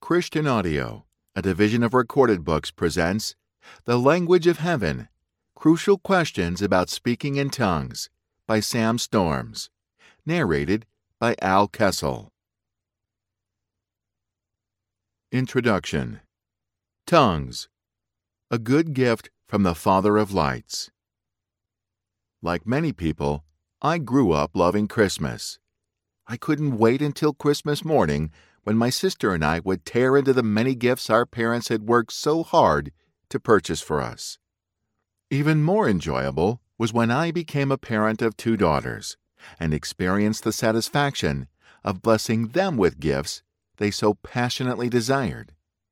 Christian Audio, a division of Recorded Books, presents The Language of Heaven, Crucial Questions About Speaking in Tongues by Sam Storms, narrated by Al Kessel. Introduction. Tongues, a good gift from the Father of Lights. Like many people, I grew up loving Christmas. I couldn't wait until Christmas morning when my sister and I would tear into the many gifts our parents had worked so hard to purchase for us. Even more enjoyable was when I became a parent of 2 daughters and experienced the satisfaction of blessing them with gifts they so passionately desired.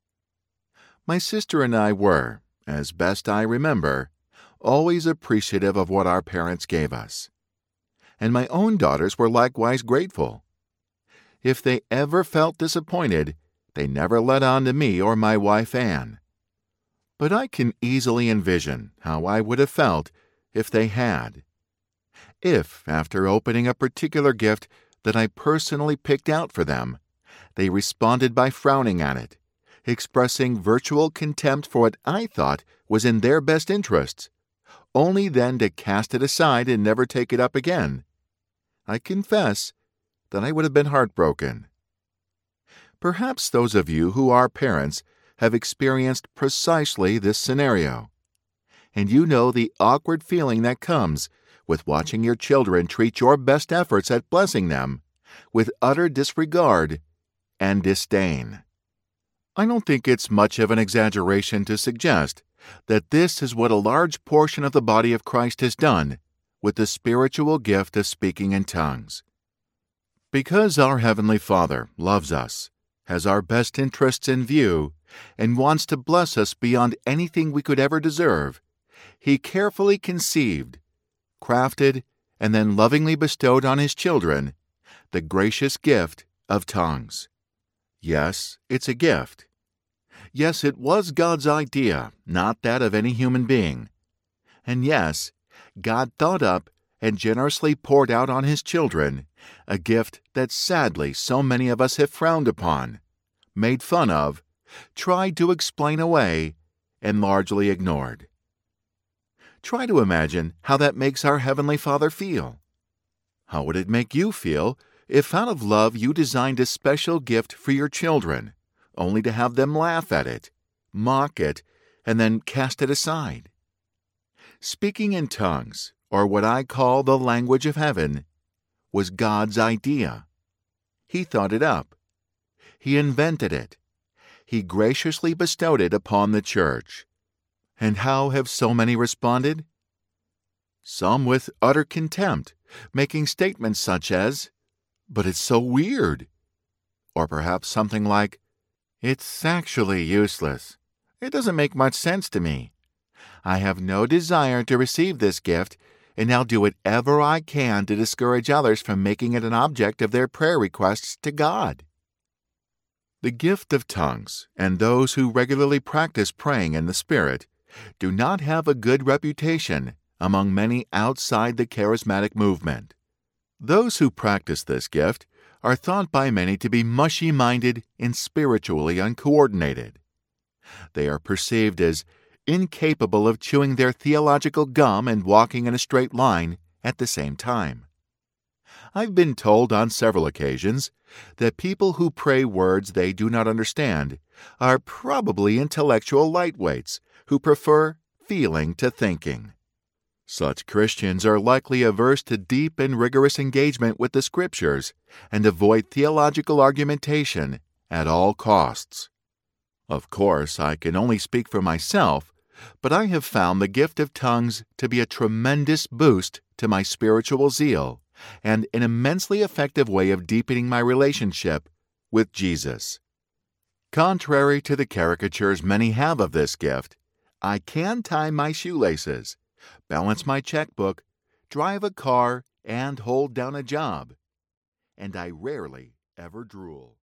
My sister and I were, as best I remember, always appreciative of what our parents gave us. And my own daughters were likewise grateful. If they ever felt disappointed, they never let on to me or my wife Anne. But I can easily envision how I would have felt if they had. If, after opening a particular gift that I personally picked out for them, they responded by frowning at it, expressing virtual contempt for what I thought was in their best interests, only then to cast it aside and never take it up again, I confess that I would have been heartbroken. Perhaps those of you who are parents have experienced precisely this scenario, and you know the awkward feeling that comes with watching your children treat your best efforts at blessing them with utter disregard and disdain. I don't think it's much of an exaggeration to suggest that this is what a large portion of the body of Christ has done with the spiritual gift of speaking in tongues. Because our Heavenly Father loves us, has our best interests in view, and wants to bless us beyond anything we could ever deserve, He carefully conceived, crafted, and then lovingly bestowed on His children the gracious gift of tongues. Yes, it's a gift. Yes, it was God's idea, not that of any human being. And yes, God thought up and generously poured out on His children a gift that sadly so many of us have frowned upon, made fun of, tried to explain away, and largely ignored. Try to imagine how that makes our Heavenly Father feel. How would it make you feel if out of love you designed a special gift for your children, only to have them laugh at it, mock it, and then cast it aside? Speaking in tongues, or what I call the language of heaven, was God's idea. He thought it up. He invented it. He graciously bestowed it upon the church. And how have so many responded? Some with utter contempt, making statements such as, "But it's so weird." Or perhaps something like, "It's actually useless. It doesn't make much sense to me. I have no desire to receive this gift, and I'll do whatever I can to discourage others from making it an object of their prayer requests to God." The gift of tongues and those who regularly practice praying in the Spirit do not have a good reputation among many outside the charismatic movement. Those who practice this gift are thought by many to be mushy-minded and spiritually uncoordinated. They are perceived as incapable of chewing their theological gum and walking in a straight line at the same time. I've been told on several occasions that people who pray words they do not understand are probably intellectual lightweights who prefer feeling to thinking. Such Christians are likely averse to deep and rigorous engagement with the Scriptures and avoid theological argumentation at all costs. Of course, I can only speak for myself, but I have found the gift of tongues to be a tremendous boost to my spiritual zeal and an immensely effective way of deepening my relationship with Jesus. Contrary to the caricatures many have of this gift, I can tie my shoelaces, balance my checkbook, drive a car, and hold down a job. And I rarely ever drool.